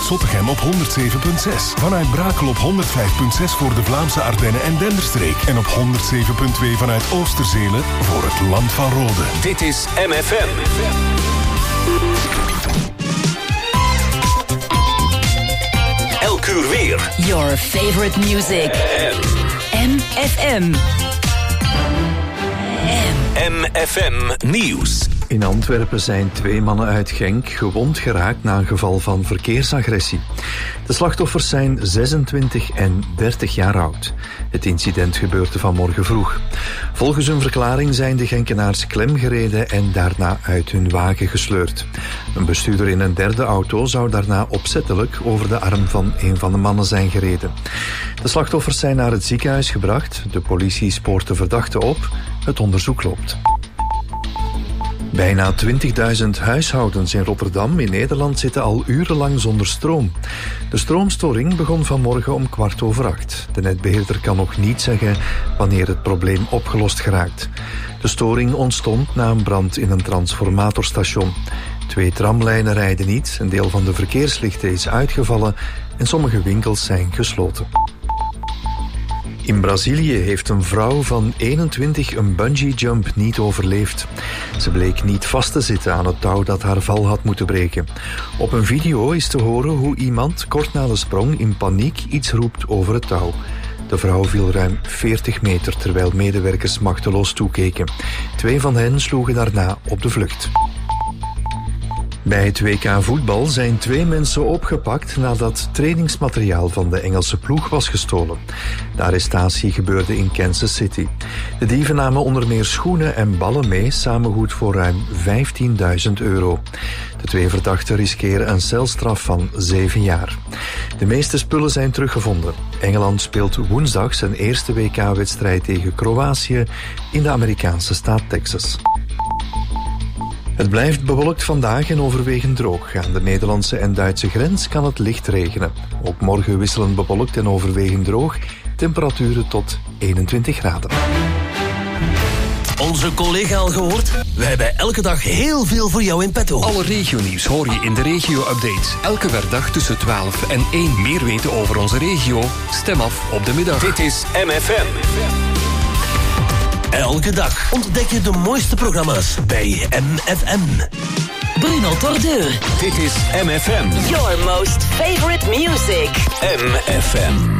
Zottegem op 107.6. Vanuit Brakel op 105.6 voor de Vlaamse Ardennen en Denderstreek. En op 107.2 vanuit Oosterzele voor het Land van Rode. Dit is MFM. Elk uur weer. Your favorite music. MFM. MFM Nieuws. In Antwerpen zijn 2 mannen uit Genk gewond geraakt na een geval van verkeersagressie. De slachtoffers zijn 26 en 30 jaar oud. Het incident gebeurde vanmorgen vroeg. Volgens hun verklaring zijn de Genkenaars klemgereden en daarna uit hun wagen gesleurd. Een bestuurder in een derde auto zou daarna opzettelijk over de arm van een van de mannen zijn gereden. De slachtoffers zijn naar het ziekenhuis gebracht. De politie spoort de verdachte op. Het onderzoek loopt. Bijna 20.000 huishoudens in Rotterdam in Nederland zitten al urenlang zonder stroom. De stroomstoring begon vanmorgen om 8:15. De netbeheerder kan nog niet zeggen wanneer het probleem opgelost geraakt. De storing ontstond na een brand in een transformatorstation. 2 tramlijnen rijden niet, een deel van de verkeerslichten is uitgevallen en sommige winkels zijn gesloten. In Brazilië heeft een vrouw van 21 een bungee-jump niet overleefd. Ze bleek niet vast te zitten aan het touw dat haar val had moeten breken. Op een video is te horen hoe iemand kort na de sprong in paniek iets roept over het touw. De vrouw viel ruim 40 meter terwijl medewerkers machteloos toekeken. 2 van hen sloegen daarna op de vlucht. Bij het WK voetbal zijn 2 mensen opgepakt nadat trainingsmateriaal van de Engelse ploeg was gestolen. De arrestatie gebeurde in Kansas City. De dieven namen onder meer schoenen en ballen mee, samengoed voor ruim €15.000. De 2 verdachten riskeren een celstraf van 7 jaar. De meeste spullen zijn teruggevonden. Engeland speelt woensdag zijn eerste WK-wedstrijd tegen Kroatië in de Amerikaanse staat Texas. Het blijft bewolkt vandaag en overwegend droog. Aan de Nederlandse en Duitse grens kan het licht regenen. Ook morgen wisselend bewolkt en overwegend droog. Temperaturen tot 21 graden. Onze collega al gehoord? Wij hebben elke dag heel veel voor jou in petto. Alle regionieuws hoor je in de regio-updates. Elke werkdag tussen 12 en 1. Meer weten over onze regio? Stem af op de middag. Dit is MFM. Elke dag ontdek je de mooiste programma's bij MFM. Bruno Tordeur. Dit is MFM. Your most favorite music. MFM.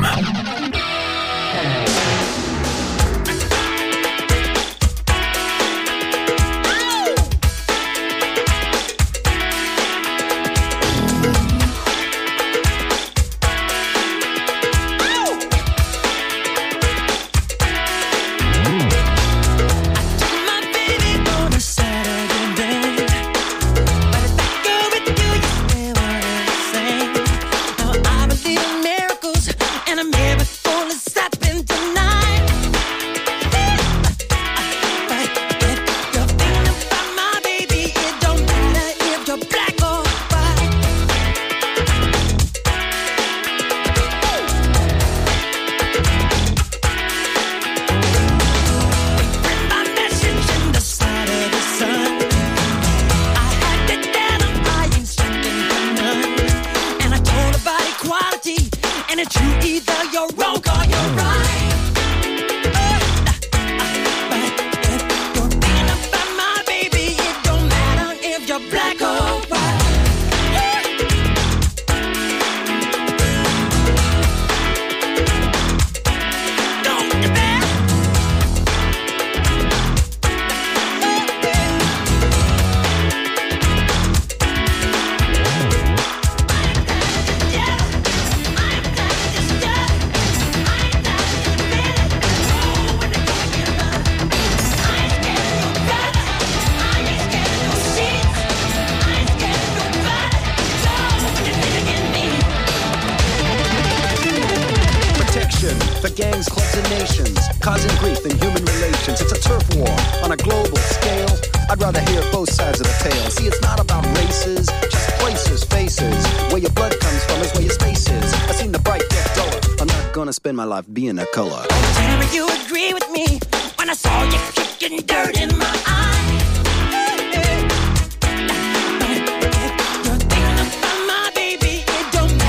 Spend my life being a color. Tell me you agree with me when I saw you kicking dirt in my eye. You're thinking about my baby, it don't matter.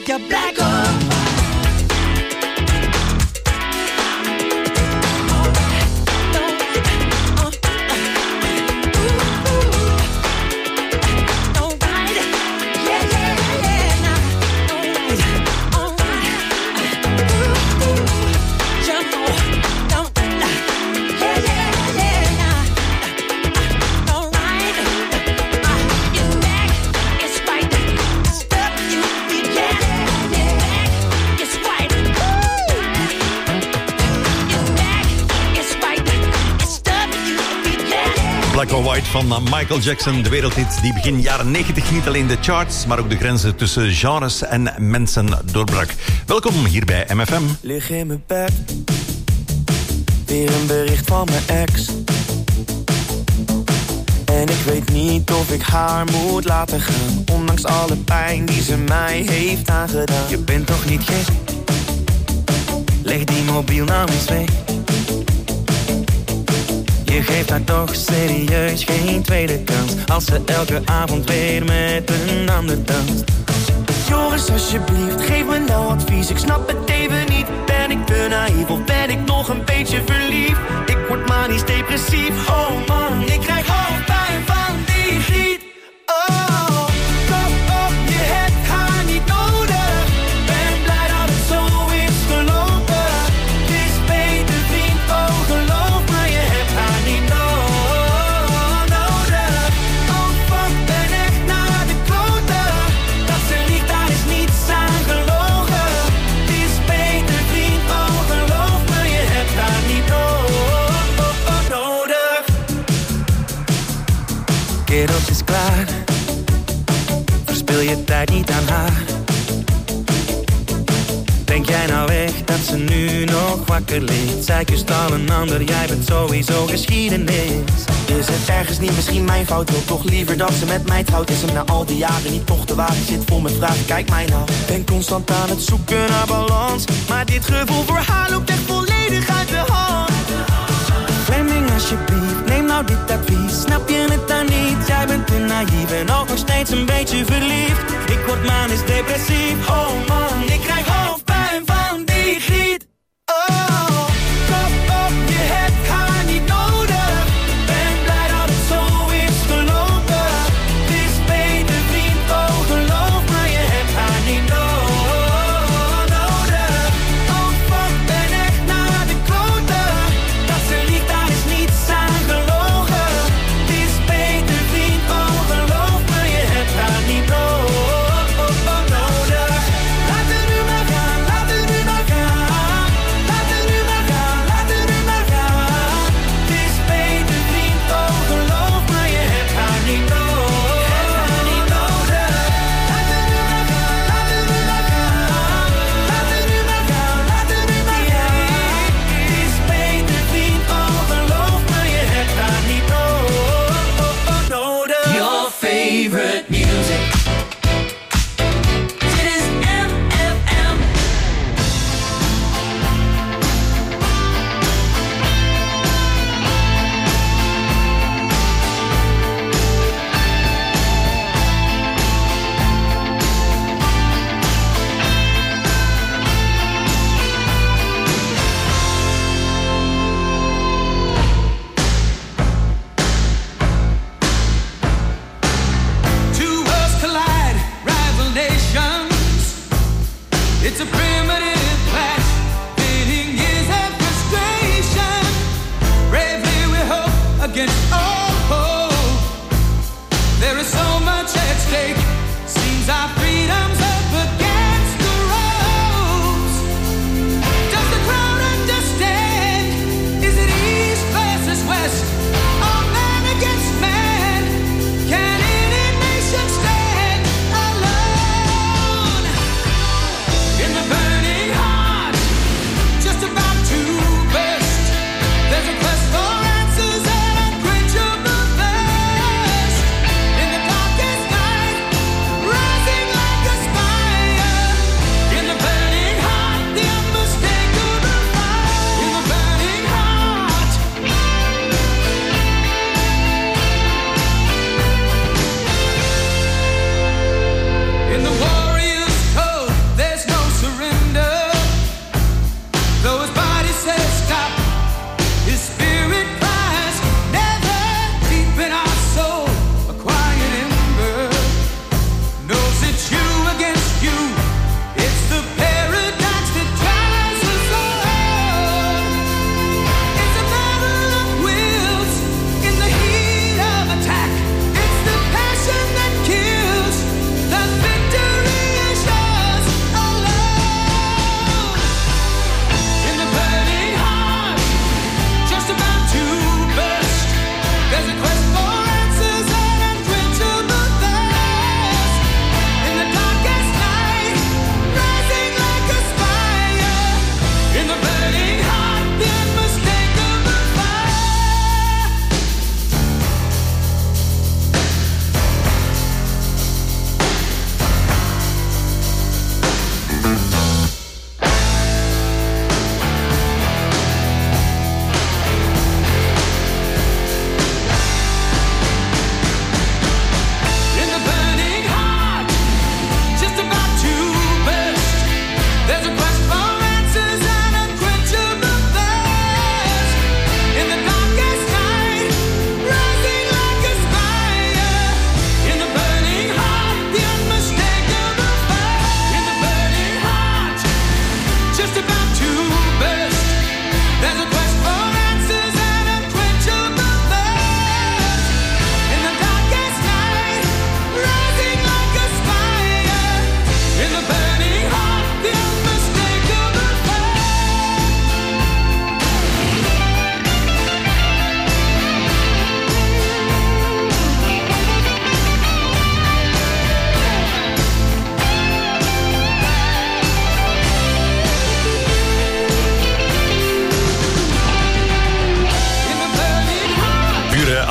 make you black or Black or White van Michael Jackson, de wereldhit die begin jaren 90 niet alleen de charts, maar ook de grenzen tussen genres en mensen doorbrak. Welkom hier bij MFM. Lig in mijn bed, weer een bericht van mijn ex. En ik weet niet of ik haar moet laten gaan, ondanks alle pijn die ze mij heeft aangedaan. Je bent toch niet gek? Leg die mobiel nou eens weg. Je geeft haar toch serieus geen tweede kans, als ze elke avond weer met een ander danst. Joris, alsjeblieft, geef me nou advies. Ik snap het even niet. Ben ik te naïef of ben ik nog een beetje verliefd? Ik word manisch depressief. Oh man, ik krijg hoofdpijn van die griet. Oh, kom op, je hebt haar niet nodig. Ben blij dat het zo is gelopen. Het is beter vriend, oh geloof me, je hebt haar niet nodig. Oh fuck, ben echt naar de kloten. Dat ze liegt, daar is niets aan gelogen. Het is beter vriend, oh geloof me, je hebt haar niet nodig. Kerels is klaar, verspil je tijd niet aan haar. Denk jij nou echt dat ze nu nog wakker ligt? Zij kust al een ander, jij bent sowieso geschiedenis. Is het ergens niet misschien mijn fout? Wil toch liever dat ze met mij trouwt? Is hem na al die jaren niet toch te wagen? Zit vol met vragen, kijk mij nou. Ben constant aan het zoeken naar balans, maar dit gevoel voor haar loopt echt volledig uit de hand. Fleming, alsjeblieft, neem nou dit advies. Snap je het dan niet? Jij bent te naïef en ook nog steeds een beetje verliefd. Ik word manisch depressief. Oh man, ik krijg hoofdpijn van die griet. Oh, kom op, je hebt haar niet nodig. Ben blij dat het zo is gelopen. Het is beter vriend, oh geloof me, je hebt haar niet nodig. Oh fuck, ben echt naar de kloten. Dat ze liegt, daar is niets aan gelogen. Het is beter vriend, oh geloof me, je hebt haar niet nodig. Laat het nu maar gaan, laat het nu maar gaan. Laat het nu maar gaan, laat het nu maar gaan. Het is beter vriend, oh geloof me, je hebt haar niet nodig. Laat het nu maar gaan, laat het nu maar gaan. Laat het nu maar gaan, laat het nu maar gaan. Het is beter vriend, oh geloof me, je hebt haar niet nodig. Your favorite music. Dit is MFM. Two worlds collide, rival nations. It's a primitive clash, pitting years of frustration. Bravely we hope against all hope. There is so much at stake. Seems our freedom's up against the ropes. Does the crowd understand? Is it east versus west? Or man against man? Can any nation stand alone? In the burning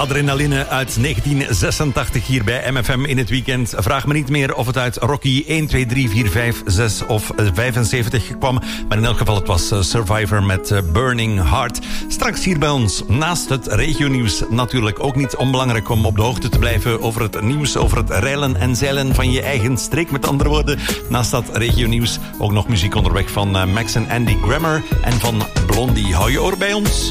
Adrenaline uit 1986 hier bij MFM in het weekend. Vraag me niet meer of het uit Rocky 1, 2, 3, 4, 5, 6 of 75 kwam. Maar in elk geval, het was Survivor met Burning Heart. Straks hier bij ons, naast het regionieuws, natuurlijk ook niet onbelangrijk om op de hoogte te blijven over het nieuws, over het reilen en zeilen van je eigen streek. Met andere woorden, naast dat regionieuws ook nog muziek onderweg van Max en Andy Grammer en van Blondie. Hou je oor bij ons?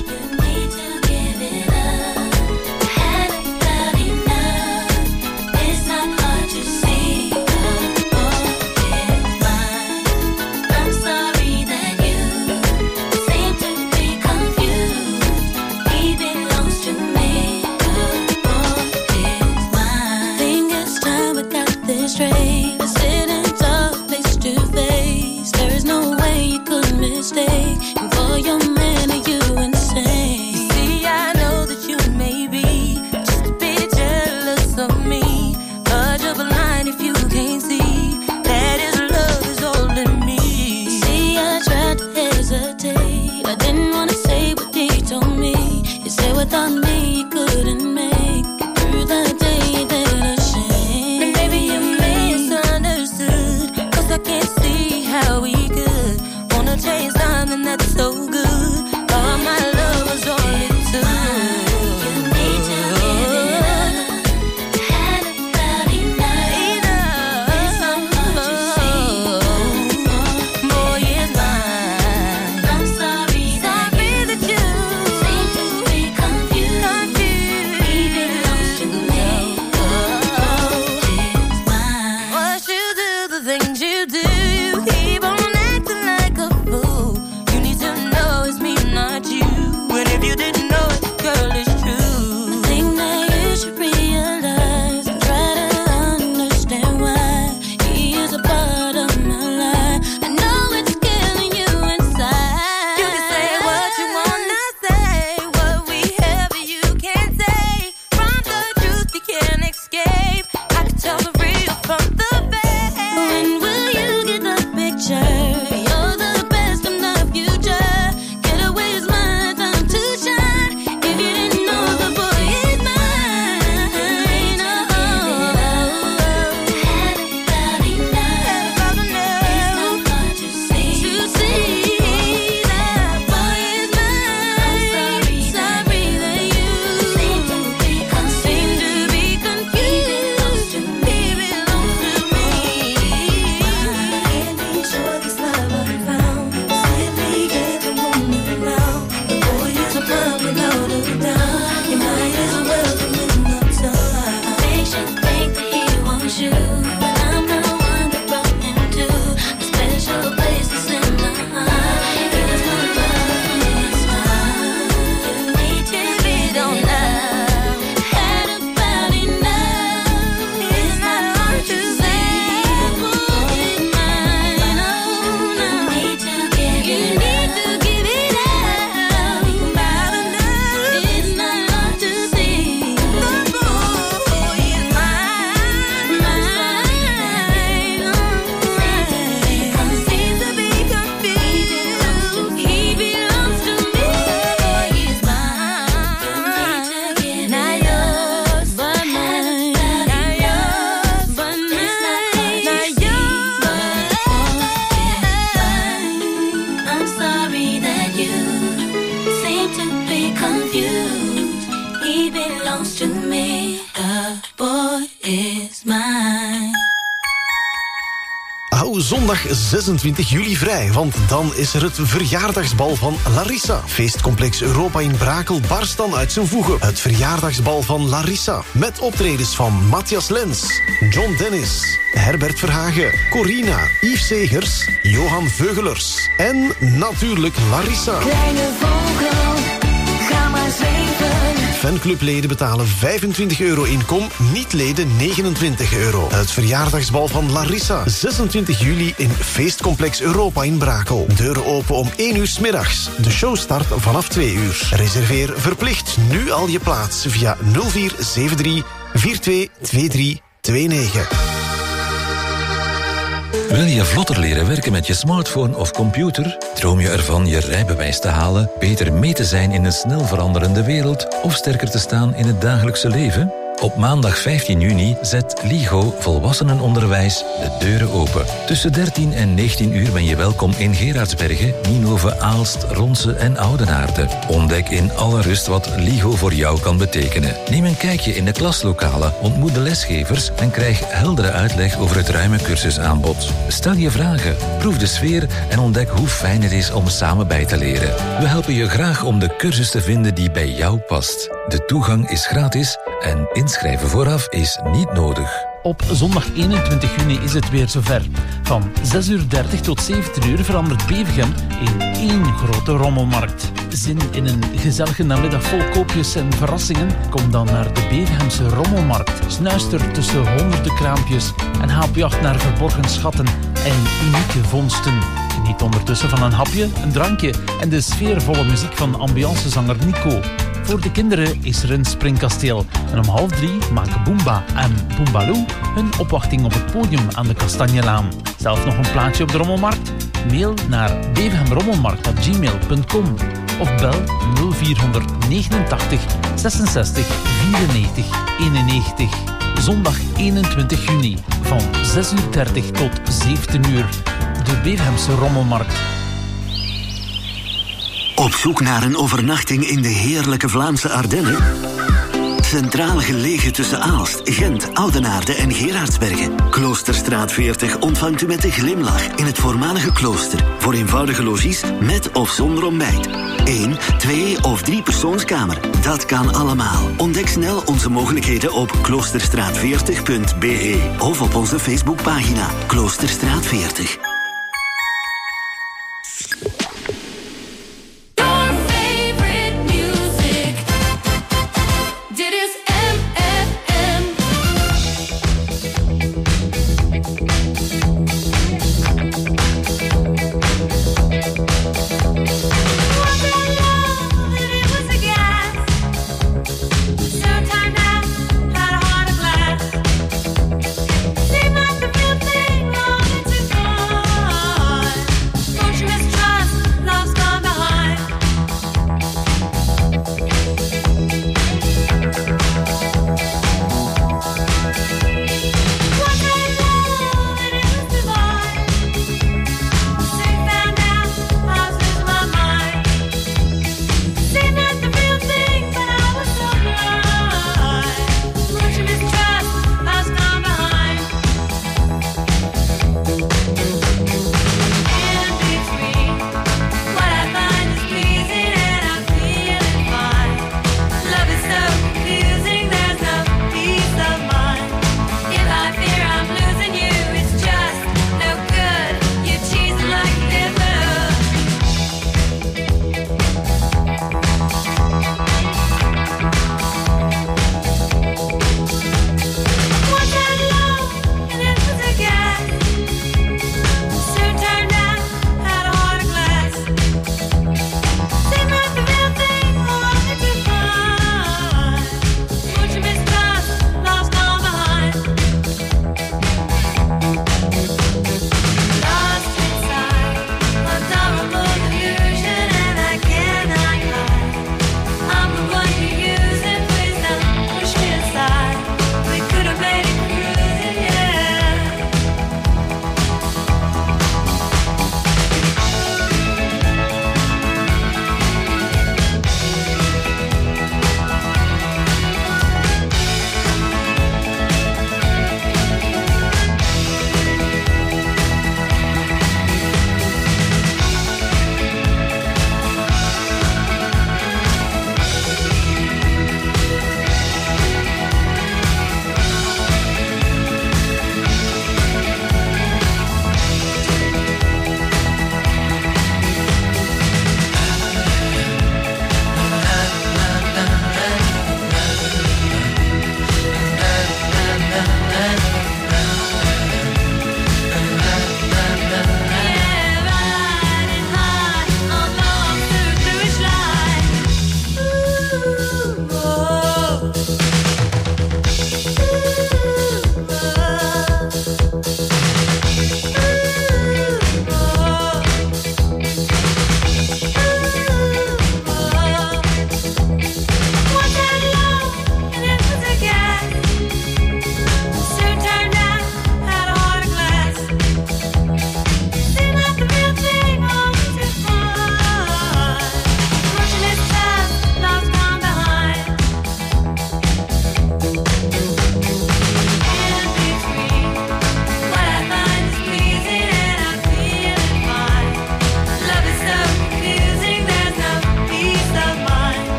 Mistake, and for your man, are you insane? You see, I know that you may be just a bit jealous of me, but you're blind if you can't see that his love is holding me. See, I tried to hesitate, I didn't want to say what he told me. You said without me you couldn't make it through the day, then a shame. And maybe you misunderstood, 'cause I can't see how we could wanna chase something that's so good. All my love was all it took. You need to give it up. Had about enough. It's not hard to see. Boy, it's mine. I'm sorry that you seem to be confused. He belongs to me. It's mine. What you do, the things you do, you keep on acting like a fool. You need to know it's me, not you. And if you didn't know it, girl, it's true. I think that you should realize and try to understand why he is a part of my life. I know it's killing you inside. You can say what you wanna say, what we have you can't say. From the truth you can't escape. I can tell the real from the fake. When will you get the picture? You're the best of the future. Get away is my time to shine. If you didn't know, the boy is mine. Oh, had about enough. It's not hard to see that boy is mine. I'm sorry that you seem to be confused. He belongs to me. Can't be sure this love I found. Simply get the woman now. The boy is a man without a doubt. You might as well come in the time. Makes you think that he wants you, but I'm the one that brought him to a special place that's in my heart. He was my love from his heart. You need to be don't love. Had about enough. It's not hard to say. Boy is mine. Oh no. You need to give it up. About enough. It's not hard to see. The boy is mine. Seems to be confused. He belongs to me. Boy is mine. Not yours, but mine. Not yours, but mine. Not yours. I'm sorry that you seem to be confused. He belongs to me. The boy is mine. Hou zondag 26 juli vrij, want dan is er het verjaardagsbal van Larissa. Feestcomplex Europa in Brakel barst dan uit zijn voegen. Het verjaardagsbal van Larissa. Met optredens van Matthias Lens, John Dennis, Herbert Verhagen, Corina, Yves Segers, Johan Veugelers en natuurlijk Larissa. Kleine vogel, ga maar zweven. Fanclubleden betalen €25 in kom, niet-leden €29. Het verjaardagsbal van Larissa, 26 juli in Feestcomplex Europa in Brakel. Deuren open om 1 uur 's middags. De show start vanaf 2 uur. Reserveer verplicht nu al je plaats via 0473 422329. Wil je vlotter leren werken met je smartphone of computer? Droom je ervan je rijbewijs te halen, beter mee te zijn in een snel veranderende wereld of sterker te staan in het dagelijkse leven? Op maandag 15 juni zet LIGO Volwassenenonderwijs de deuren open. Tussen 13 en 19 uur ben je welkom in Gerardsbergen, Nienhoven, Aalst, Ronse en Oudenaarde. Ontdek in alle rust wat LIGO voor jou kan betekenen. Neem een kijkje in de klaslokalen, ontmoet de lesgevers en krijg heldere uitleg over het ruime cursusaanbod. Stel je vragen, proef de sfeer en ontdek hoe fijn het is om samen bij te leren. We helpen je graag om de cursus te vinden die bij jou past. De toegang is gratis en inschrijven vooraf is niet nodig. Op zondag 21 juni is het weer zover. Van 6:30 tot 17 uur verandert Bevergem in één grote rommelmarkt. Zin in een gezellige namiddag vol koopjes en verrassingen? Kom dan naar de Bevergemse Rommelmarkt. Snuister tussen honderden kraampjes en haal op jacht naar verborgen schatten en unieke vondsten. Geniet ondertussen van een hapje, een drankje en de sfeervolle muziek van ambiancezanger Nico. Voor de kinderen is er een springkasteel. En om 2:30 maken Boomba en Boombaloo hun opwachting op het podium aan de Kastanjelaan. Zelf nog een plaatje op de Rommelmarkt? Mail naar bevergemrommelmarkt@gmail.com of bel 0489 66 94 91. Zondag 21 juni van 6:30 tot 17 uur. De Bevergemse Rommelmarkt. Op zoek naar een overnachting in de heerlijke Vlaamse Ardennen? Centraal gelegen tussen Aalst, Gent, Oudenaarde en Gerardsbergen. Kloosterstraat 40 ontvangt u met een glimlach in het voormalige klooster. Voor eenvoudige logies met of zonder ontbijt. 1, 2 of 3 persoonskamer. Dat kan allemaal. Ontdek snel onze mogelijkheden op kloosterstraat40.be of op onze Facebookpagina Kloosterstraat 40. Seemed like the real thing wanted to go.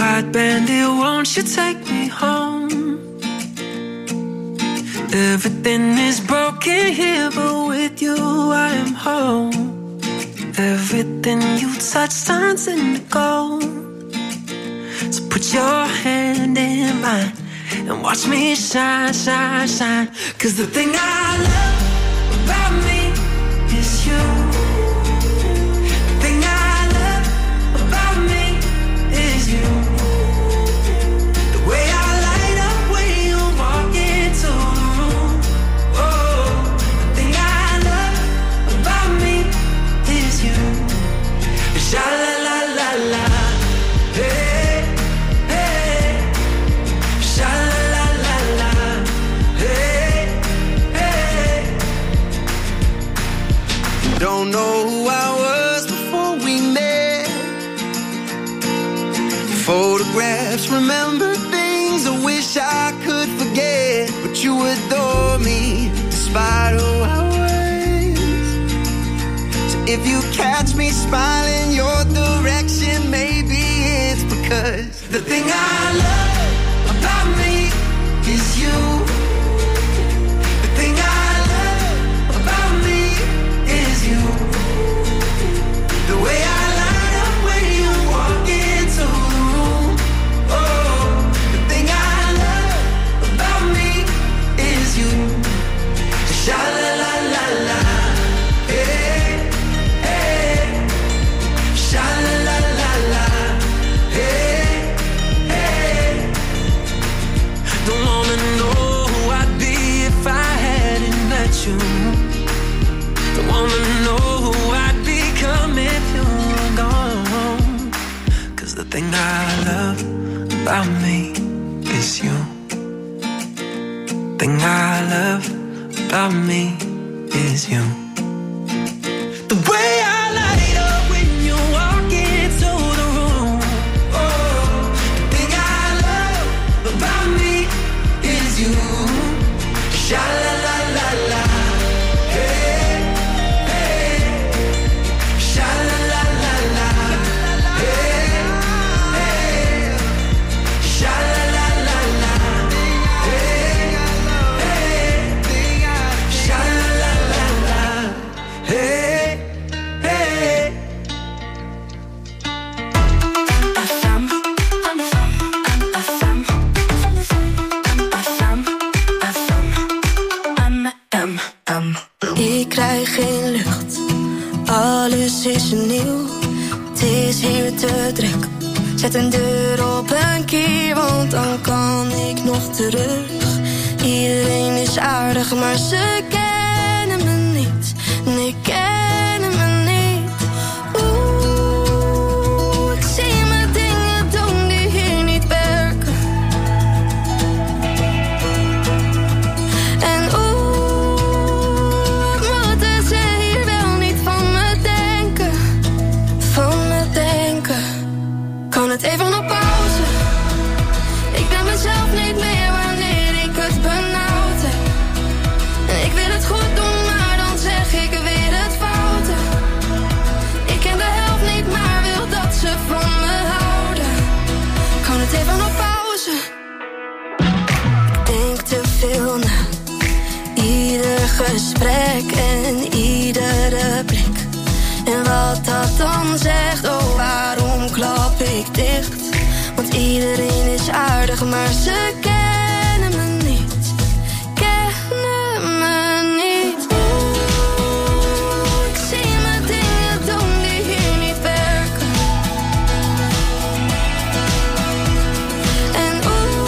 blue-eyed bandit, won't you take me home? Everything is broken here, but with you I am home. Everything you touch turns into gold. So put your hand in mine and watch me shine, shine, shine. 'Cause the thing I love about me is you. The thing I love about me is you. The way I light up when you walk into the room. Oh, the thing I love about me is you. Sha la la la la, hey, hey. Sha la la la la, hey, hey. Don't know who I was before we met. Photographs, remember things I wish I could forget. But you adore me despite who I was. So if you catch me smiling your direction, maybe it's because the thing I love about me is you. The thing I love about me is you. The way I light up when you walk into the room. Oh, the thing I love about me is you. Sha la la la la, hey, hey. Sha la la la la, hey, hey. Don't wanna know who I'd be if I hadn't met you. Don't wanna know who I'd become if you were gone. 'Cause the thing I love about me is you. Thing I love about me is you. The way I light up when you walk into the room. Oh, the thing I love about me is you. Sha la la la la, hey, hey. Sha la la la la, hey, hey. Sha la la la la, hey, hey. Sha la la la la, hey, hey. Ik krijg geen lucht, alles is nieuw. Het is hier te druk, zet een deur op een kier, want dan kan ik nog terug. Iedereen is aardig, maar ze kennen me niet. Nee, kennen me niet. Oeh, ik zie me dingen doen die hier niet werken. En moeten ze hier wel niet van me denken? Van me denken. Kan het even op pauze? Ik ben mezelf niet meer wanneer ik het benauwd heb. En ik wil het goed doen, maar dan zeg ik weer het foute. Ik ken de helft niet, maar wil dat ze van me houden. Kan het even op pauze? Ik denk te veel na. Ieder gesprek en iedere blik. En wat dat dan zegt, oh waarom klap ik dicht? Want iedereen is aardig, maar ze kennen me niet. Kennen me niet. Oeh, ik zie me dingen doen die hier niet werken. En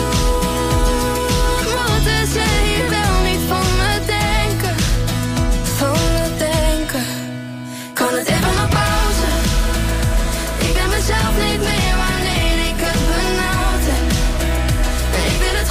moeten ze hier wel niet van me denken? Van me denken. Kan het even op pauze? Ik ben mezelf niet meer wanneer ik het benauwd heb. En ik wil het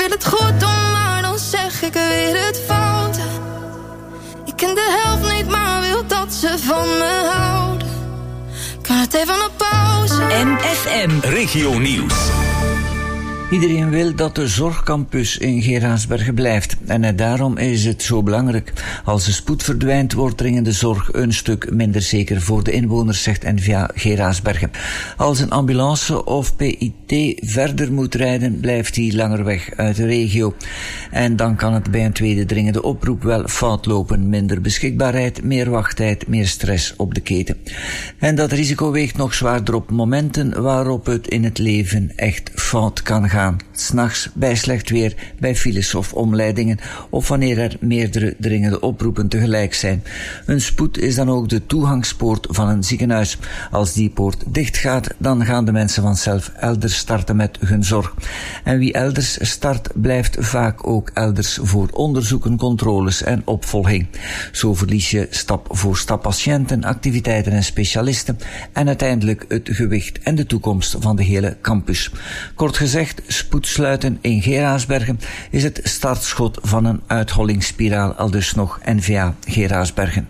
wil het goed doen, maar dan zeg ik weer het fout. Ik ken de helft niet, maar wil dat ze van me houden. Kan het even op pauze? MFM Regio Nieuws. Iedereen wil dat de zorgcampus in Geraardsbergen blijft. En daarom is het zo belangrijk. Als de spoed verdwijnt, wordt dringende zorg een stuk minder zeker voor de inwoners, zegt N-VA Geraardsbergen. Als een ambulance of PIT verder moet rijden, blijft die langer weg uit de regio. En dan kan het bij een tweede dringende oproep wel fout lopen. Minder beschikbaarheid, meer wachttijd, meer stress op de keten. En dat risico weegt nog zwaarder op momenten waarop het in het leven echt fout kan gaan. 's Nachts, bij slecht weer, bij files of omleidingen, of wanneer er meerdere dringende oproepen tegelijk zijn. Een spoed is dan ook de toegangspoort van een ziekenhuis. Als die poort dicht gaat, dan gaan de mensen vanzelf elders starten met hun zorg. En wie elders start, blijft vaak ook elders voor onderzoeken, controles en opvolging. Zo verlies je stap voor stap patiënten, activiteiten en specialisten en uiteindelijk het gewicht en de toekomst van de hele campus. Kort gezegd, spoedsluiten in Geraardsbergen is het startschot van een uithollingsspiraal, aldus nog N-VA Geraardsbergen.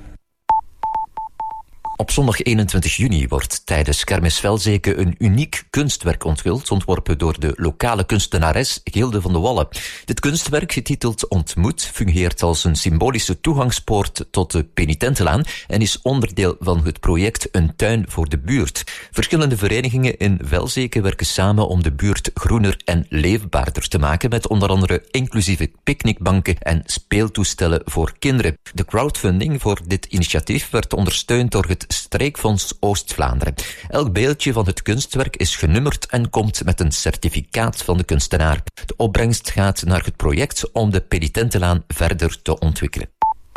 Op zondag 21 juni wordt tijdens Kermis Velzeke een uniek kunstwerk onthuld, ontworpen door de lokale kunstenares Gilde van de Wallen. Dit kunstwerk, getiteld Ontmoet, fungeert als een symbolische toegangspoort tot de Penitentenlaan en is onderdeel van het project Een tuin voor de buurt. Verschillende verenigingen in Velzeke werken samen om de buurt groener en leefbaarder te maken, met onder andere inclusieve picknickbanken en speeltoestellen voor kinderen. De crowdfunding voor dit initiatief werd ondersteund door het Streekfonds Oost-Vlaanderen. Elk beeldje van het kunstwerk is genummerd en komt met een certificaat van de kunstenaar. De opbrengst gaat naar het project om de Penitentenlaan verder te ontwikkelen.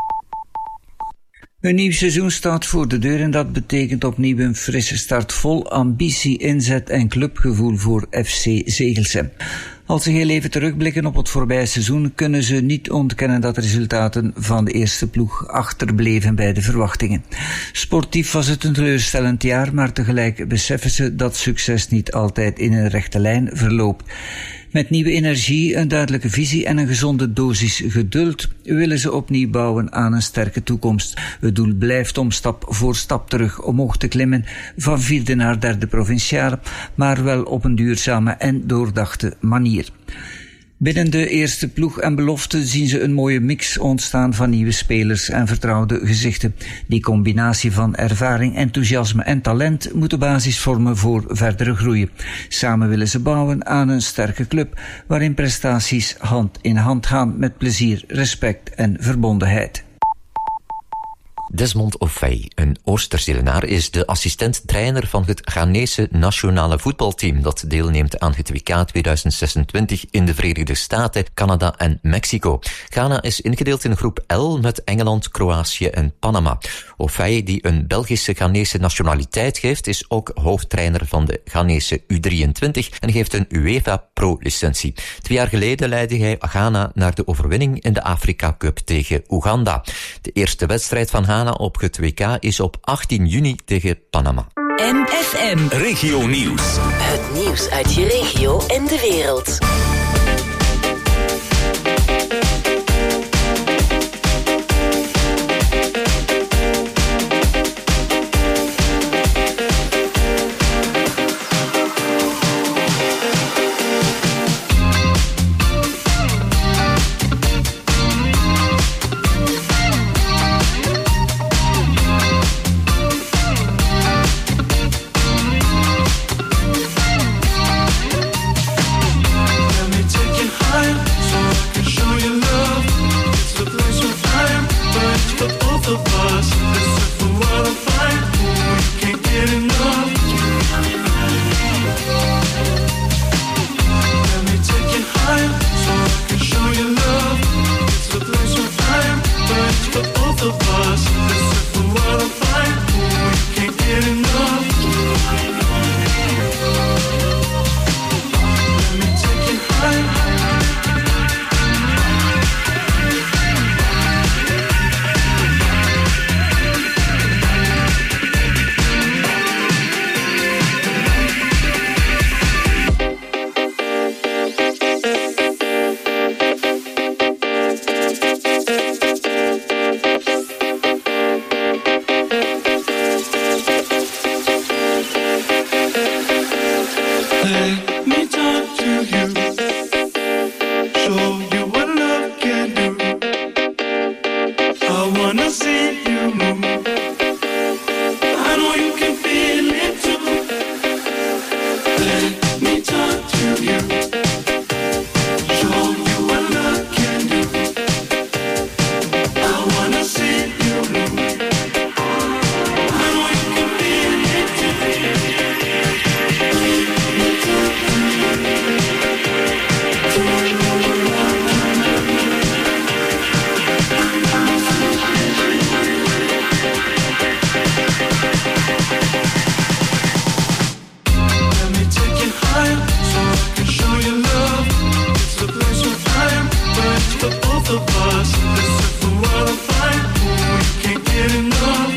Een nieuw seizoen staat voor de deur en dat betekent opnieuw een frisse start vol ambitie, inzet en clubgevoel voor FC Zegelsem. Als ze heel even terugblikken op het voorbije seizoen, kunnen ze niet ontkennen dat de resultaten van de eerste ploeg achterbleven bij de verwachtingen. Sportief was het een teleurstellend jaar, maar tegelijk beseffen ze dat succes niet altijd in een rechte lijn verloopt. Met nieuwe energie, een duidelijke visie en een gezonde dosis geduld willen ze opnieuw bouwen aan een sterke toekomst. Het doel blijft om stap voor stap terug omhoog te klimmen, van 4e naar 3e provinciale, maar wel op een duurzame en doordachte manier. Binnen de eerste ploeg en belofte zien ze een mooie mix ontstaan van nieuwe spelers en vertrouwde gezichten. Die combinatie van ervaring, enthousiasme en talent moet de basis vormen voor verdere groei. Samen willen ze bouwen aan een sterke club, waarin prestaties hand in hand gaan met plezier, respect en verbondenheid. Desmond Ofei, een Oosterzeelenaar, is de assistent-trainer van het Ghanese nationale voetbalteam dat deelneemt aan het WK 2026 in de Verenigde Staten, Canada en Mexico. Ghana is ingedeeld in groep L met Engeland, Kroatië en Panama. Ofei, die een Belgische Ghanese nationaliteit heeft, is ook hoofdtrainer van de Ghanese U23 en heeft een UEFA Pro-licentie. 2 jaar geleden leidde hij Ghana naar de overwinning in de Afrika Cup tegen Oeganda. De eerste wedstrijd van Ghana op het WK is op 18 juni tegen Panama. MFM Regio Nieuws. Het nieuws uit je regio en de wereld. wanna see you move. I know you can feel it too. Let me talk to you. Show you what love can do. I wanna see you move. I know you can feel it too. Let me talk to you. Let me take you higher, so I can show you love. It's the place of fire, but it's for both of us. Let's set the world on fire, oh, you can't get enough.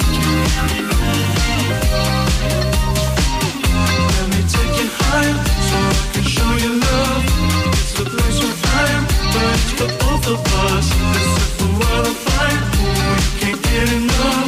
Let me take you higher, so I can show you love. It's the place of fire, but it's for both of us. Let's set the world on fire, oh, you can't get enough.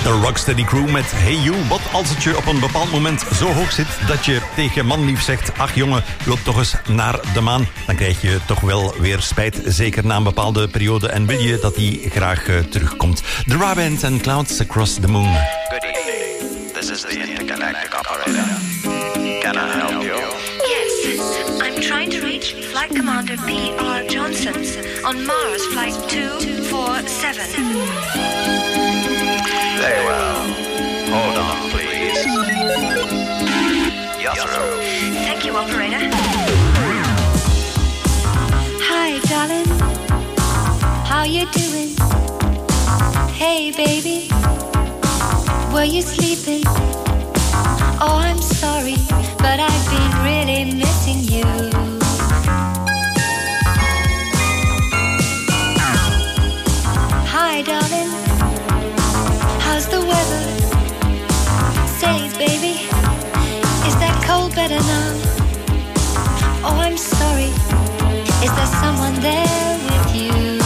De Rocksteady Crew met Hey You. Wat als het je op een bepaald moment zo hoog zit dat je tegen manlief zegt: ach jongen, loop toch eens naar de maan. Dan krijg je toch wel weer spijt, zeker na een bepaalde periode. En wil je dat die graag terugkomt. The Ra Band and Clouds Across the Moon. Good evening. This is the intergalactic operator. Can I help you? Yes, I'm trying to reach Flight Commander P.R. Johnson on Mars Flight 247. Very well. Hold on, please. You're through. Thank you, operator. Hi, darling. How you doing? Hey, baby. Were you sleeping? Oh, I'm sorry, but I've been really missing you. Hi, darling. How's the weather? Say, baby, is that cold better now? Oh, I'm sorry. Is there someone there with you?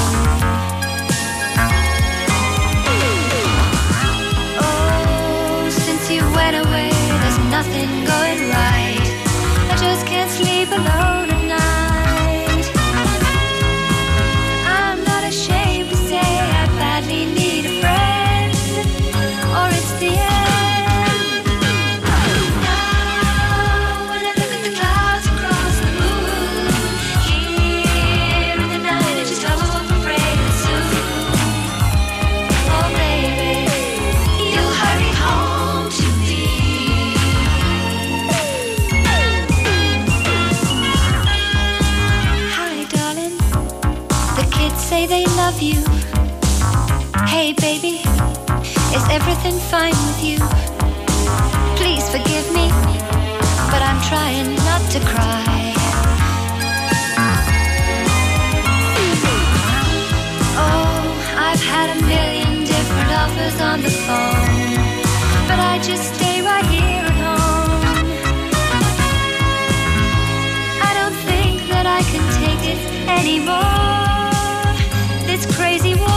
Oh, since you went away, there's nothing going right. I just can't sleep alone at night. I'm not ashamed to say I badly need a friend, or it's the end. Now when I look at the clouds across the moon, here in the night I just hope and pray that soon, oh baby, you'll hurry home to me. Hi darling, the kids say they love you. Hey baby, is everything fine with you? Please forgive me, but I'm trying not to cry. Oh, I've had a million different offers on the phone, but I just stay right here at home. I don't think that I can take it anymore, this crazy war.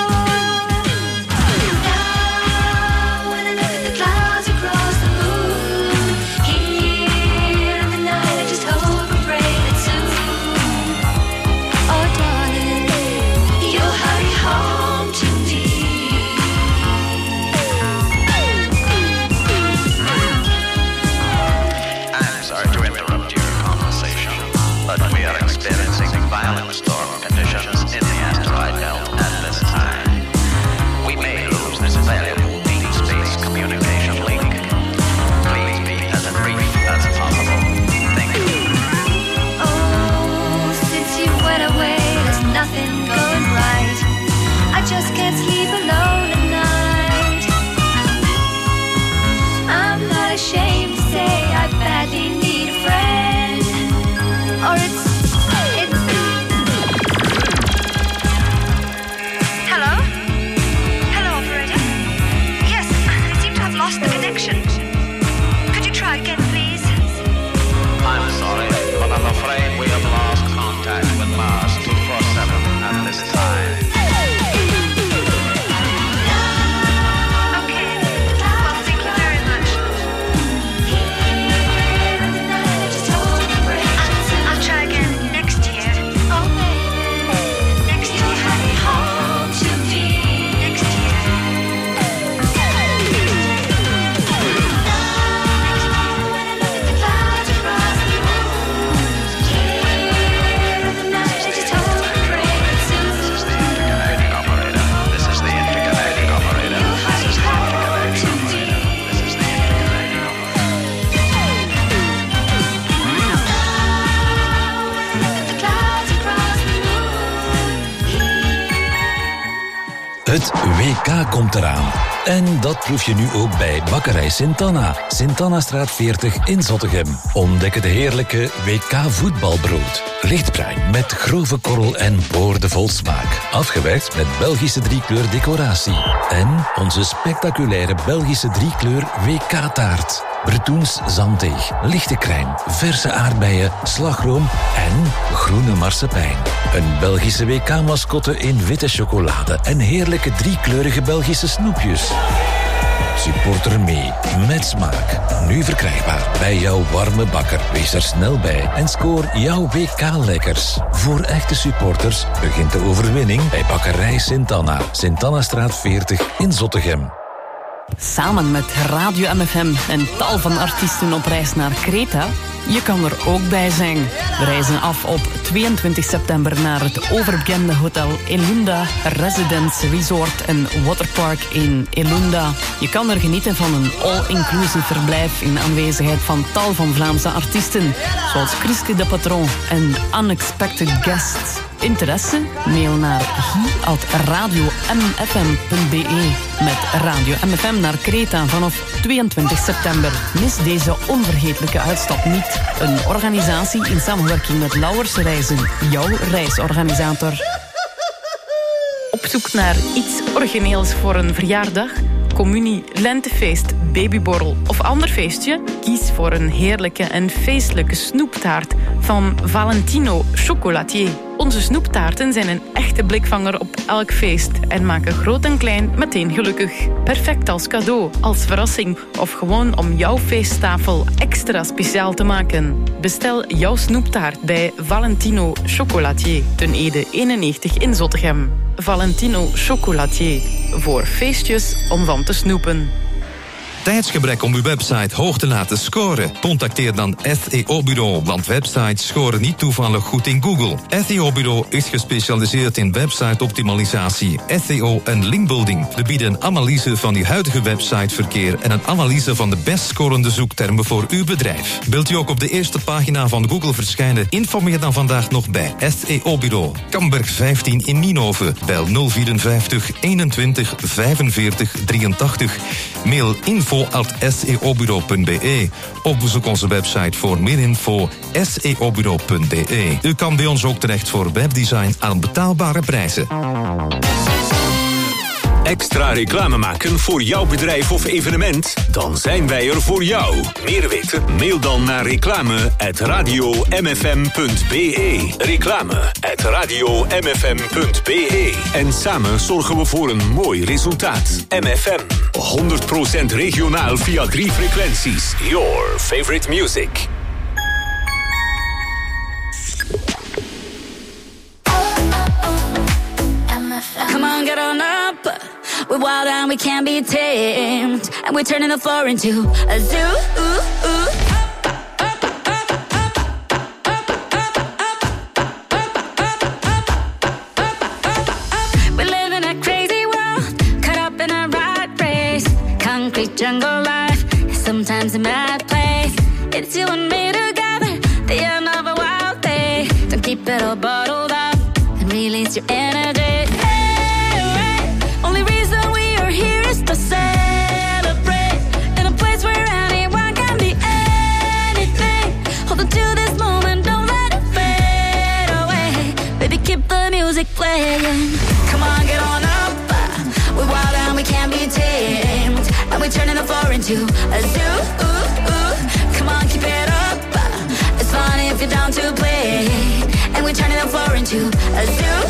Violent storm conditions in the asteroid belt at this time. We may lose this valuable deep space communication link. Please be as brief as possible. Thank you. Oh, since you went away, there's nothing going right. I just can't sleep alone at night. I'm not ashamed to say I badly need a friend, or it's Hello? Hello, operator? Yes, I seem to have lost the connection. Could you try again, please? I'm sorry, but I'm afraid we have lost contact with Mars 247 at this time. Okay, well, thank you very much. I'll try again next year. Oh, baby. Next year. Hurry home to me. Next year. When I look at the clouds across the moon, here in the night, I just hope and pray that soon. This is the intergalactic operator. This is the intergalactic operator. This is the intergalactic operator. This is the intergalactic The clouds across the Het WK komt eraan. En dat proef je nu ook bij Bakkerij Sint-Anna. Sint-Annastraat 40 in Zottegem. Ontdek het heerlijke WK voetbalbrood. Lichtbruin met grove korrel en boordevol smaak. Afgewerkt met Belgische driekleur decoratie. En onze spectaculaire Belgische driekleur WK-taart. Bretoens zanddeeg, lichte crème, verse aardbeien, slagroom en groene marsepein. Een Belgische WK-mascotte in witte chocolade en heerlijke driekleurige Belgische snoepjes. Supporter mee, met smaak. Nu verkrijgbaar bij jouw warme bakker. Wees er snel bij en scoor jouw WK-lekkers. Voor echte supporters begint de overwinning bij Bakkerij Sint-Anna. Sint-Annastraat 40 in Zottegem. Samen met Radio MFM en tal van artiesten op reis naar Kreta. Je kan er ook bij zijn. We reizen af op 22 september naar het overbekende hotel Elunda Residence Resort en Waterpark in Elunda. Je kan er genieten van een all-inclusive verblijf in aanwezigheid van tal van Vlaamse artiesten, zoals Chriske de Patron en Unexpected Guests. Interesse? Mail naar hi@radiomfm.be met Radio MFM naar Kreta vanaf 22 september. Mis deze onvergetelijke uitstap niet. Een organisatie in samenwerking met Lauwers Reizen, jouw reisorganisator. Op zoek naar iets origineels voor een verjaardag? Communie, lentefeest, babyborrel of ander feestje? Kies voor een heerlijke en feestelijke snoeptaart van Valentino Chocolatier. Onze snoeptaarten zijn een echte blikvanger op elk feest en maken groot en klein meteen gelukkig. Perfect als cadeau, als verrassing of gewoon om jouw feesttafel extra speciaal te maken. Bestel jouw snoeptaart bij Valentino Chocolatier, ten Ede 91 in Zottegem. Valentino Chocolatier, voor feestjes om van te snoepen. Tijdsgebrek om uw website hoog te laten scoren? Contacteer dan SEO-bureau, want websites scoren niet toevallig goed in Google. SEO-bureau is gespecialiseerd in website-optimalisatie, SEO en linkbuilding. We bieden een analyse van uw huidige websiteverkeer en een analyse van de best scorende zoektermen voor uw bedrijf. Wilt u ook op de eerste pagina van Google verschijnen? Informeer dan vandaag nog bij SEO-bureau. Kamberg 15 in Nienhoven. Bel 054 21 45 83. Mail info@seobureau.be of bezoek onze website voor meer info seobureau.be. U kan bij ons ook terecht voor webdesign aan betaalbare prijzen. Extra reclame maken voor jouw bedrijf of evenement? Dan zijn wij er voor jou. Meer weten? Mail dan naar reclame@radiomfm.be. Reclame@radiomfm.be. En samen zorgen we voor een mooi resultaat. MFM. 100% regionaal via 3 frequenties. Your favorite music. Come on, get on up. We're wild and we can't be tamed. And we're turning the floor into a zoo. We live in a crazy world, caught up in a rat race. Concrete jungle life, sometimes a mad place. It's you and me together, the end of a wild day. Don't keep it all bottled up and release your energy. To celebrate in a place where anyone can be anything. Hold on to this moment, don't let it fade away. Baby, keep the music playing. Come on, get on up. We're wild and we can't be tamed. And we're turning the floor into a zoo. Come on, keep it up. It's fun if you're down to play. And we're turning the floor into a zoo.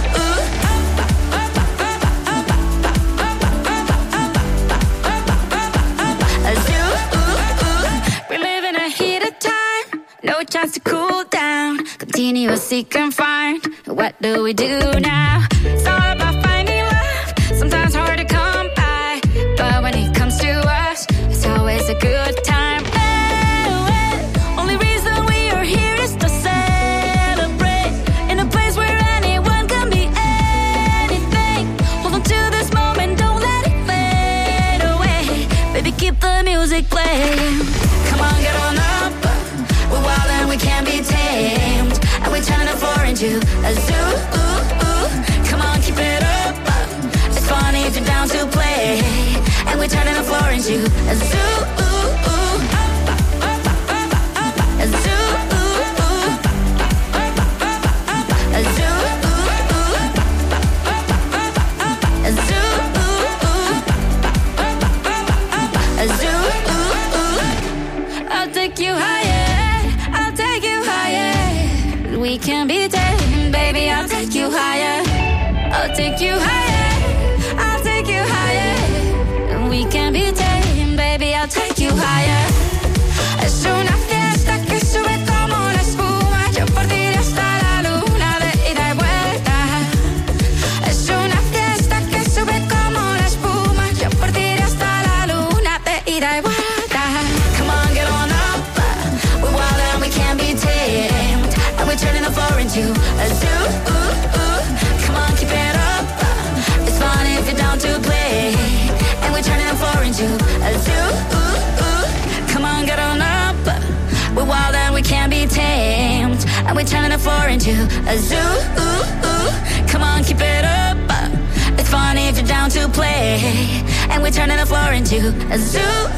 No chance to cool down, continuously confined. What do we do now? It's all about finding love, sometimes hard to come by. But when it comes to us, it's always a good time. Only reason we are here is to celebrate. In a place where anyone can be anything. Hold on to this moment, don't let it fade away. Baby, keep the music playing. Come on, get on up. We're wild and we can't be tamed. And we're turning the floor into a zoo. Come on, keep it up. It's funny if you're down to play. And we're turning the floor into a zoo. A zoo. A zoo. A zoo. A zoo. I'll take you higher. We can be tamed, baby, I'll take you higher. I'll take you higher. I'll take you higher. We can be if you're down to play. And we're turning the floor into a zoo. Come on, get on up. We're wild and we can't be tamed. And we're turning the floor into a zoo. Come on, keep it up. It's fun if you're down to play. And we're turning the floor into a zoo.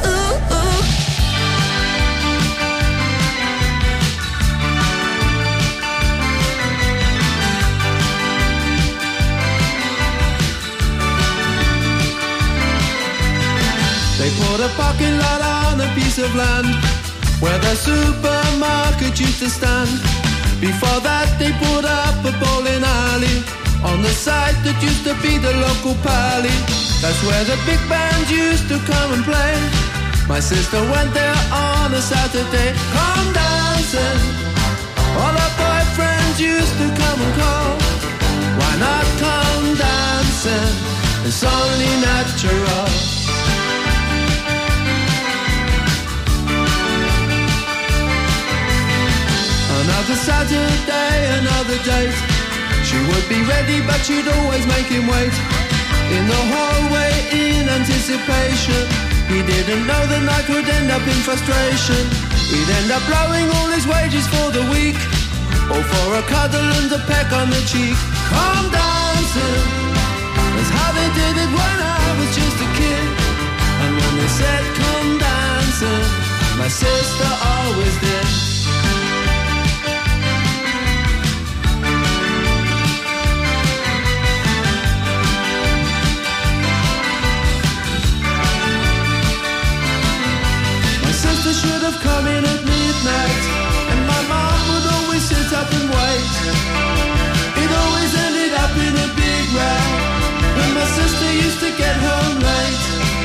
They put a parking lot on a piece of land where the supermarket used to stand. Before that they put up a bowling alley on the site that used to be the local pally. That's where the big band used to come and play. My sister went there on a Saturday. Come dancing, all our boyfriends used to come and call. Why not come dancing? It's only natural. Another Saturday, another date. She would be ready, but she'd always make him wait. In the hallway, in anticipation. He didn't know the night would end up in frustration. He'd end up blowing all his wages for the week, or for a cuddle and a peck on the cheek. Come dancing, that's how they did it when I was just a kid. And when they said come dancing, my sister always did. Should have come in at midnight, and my mom would always sit up and wait. It always ended up in a big row when my sister used to get home late.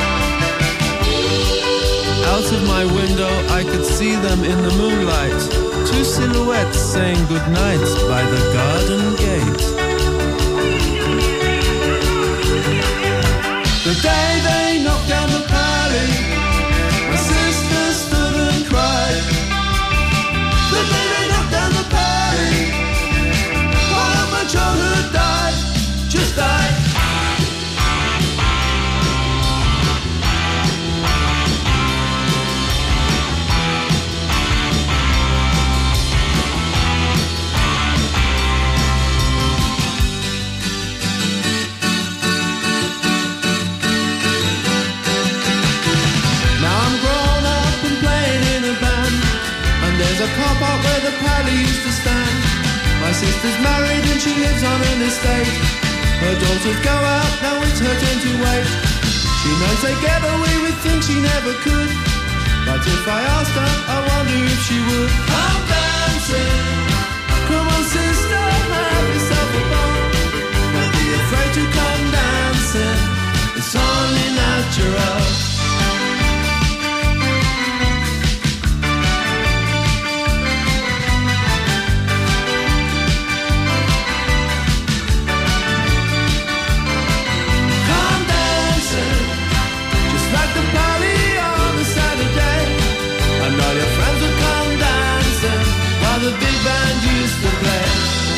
Out of my window I could see them in the moonlight, two silhouettes saying goodnight by the garden gate. The day they knocked down the pally, my sister stood and cried. The day they knocked down the party, all of my childhood died, just died. There's a car park where the pally used to stand. My sister's married and she lives on an estate. Her daughters go out, now it's her turn to wait. She knows they get away with things she never could, but if I asked her, I wonder if she would. I'm dancing, come on sister, have yourself a ball. Don't be afraid to come dancing, it's only natural. The big band used to play.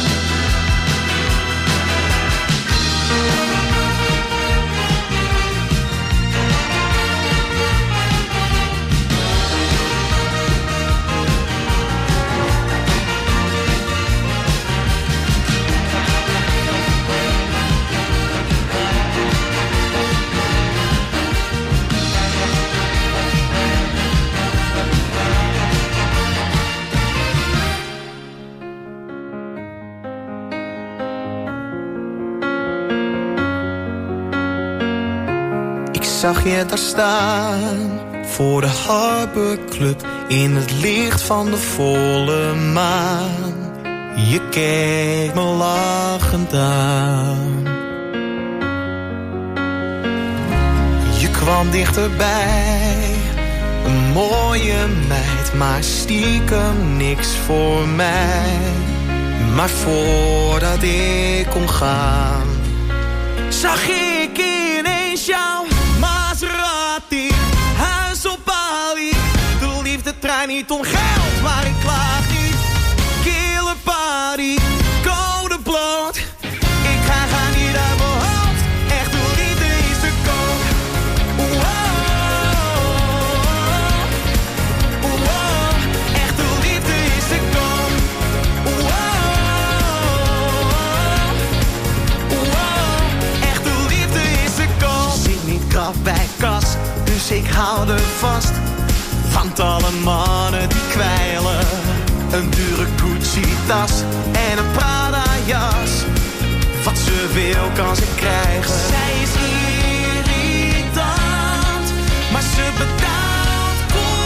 Zag je daar staan voor de Harbor Club in het licht van de volle maan. Je keek me lachend aan. Je kwam dichterbij, een mooie meid, maar stiekem niks voor mij. Maar voordat ik kon gaan, zag ik ineens jou. Maserati, huis op Bali. De liefde draait niet om geld, maar ik klaag niet. Killer party, code bloot. Ik ga niet uit mijn hoofd. Echte liefde houden vast. Want alle mannen die kwijlen. Een dure Gucci-tas en een Prada-jas. Wat ze wil kan ze krijgen. Zij is irritant, maar ze betaalt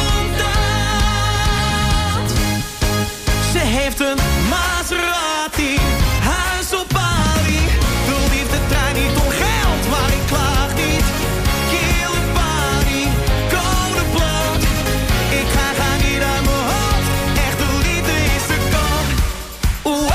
contant. Ze heeft een Maserati, huis op Bali. De liefde draait niet om geld, maar ik klaag niet. Kille party, code blond. Ik ga niet uit mijn hoofd. Echte liefde is de kant. Wow.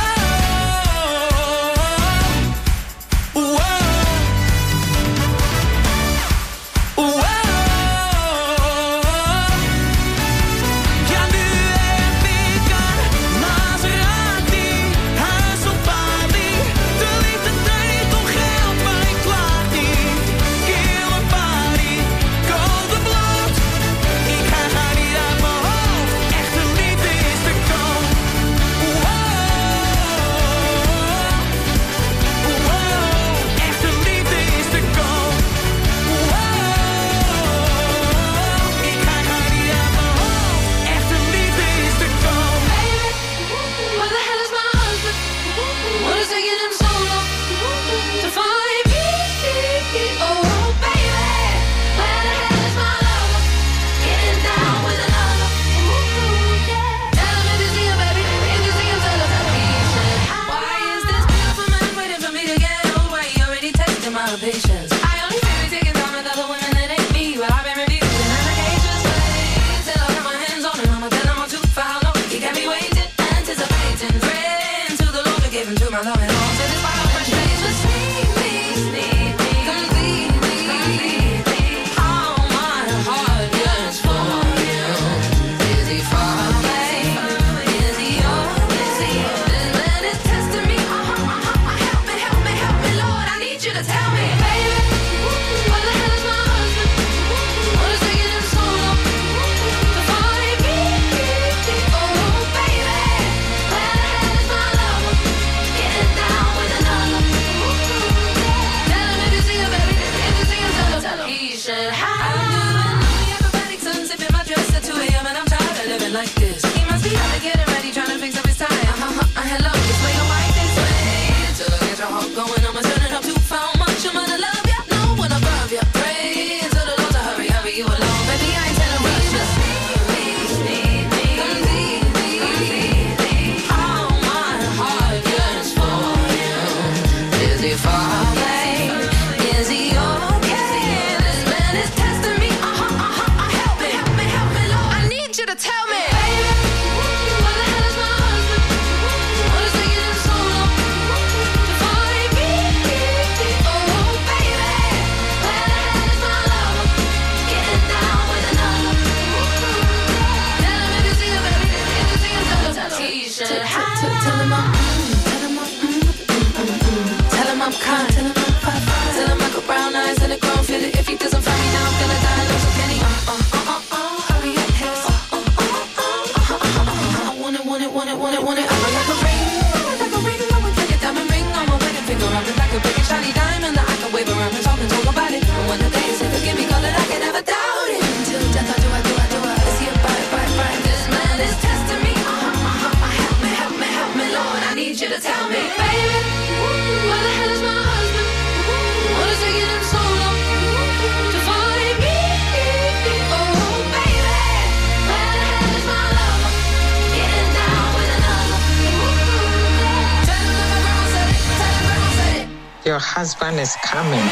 Your husband is coming.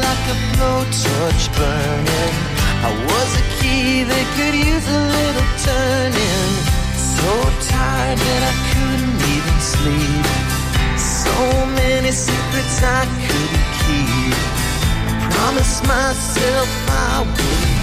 Torch burning. I was a key that could use a little touch. I couldn't even sleep. So many secrets I couldn't keep. I promised myself I wouldn't